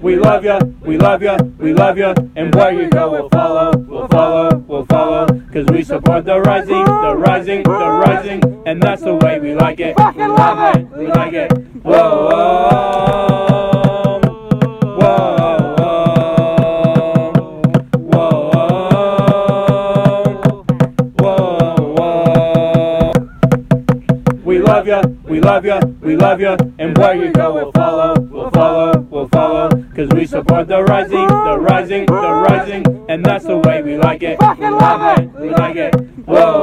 We love ya, we love ya, we love ya. And where you go, we'll follow, we'll follow, we'll follow. Cause we support the rising, the rising, the rising. And that's the way we like it. We love it, we like it. Whoa, whoa, whoa, whoa, whoa, whoa. We love ya, we love ya, we love ya. And where you go, we'll follow, we'll follow, we'll follow. Cause we support the rising, the rising, the rising. And that's the way we like it. We love it, we like it. Whoa.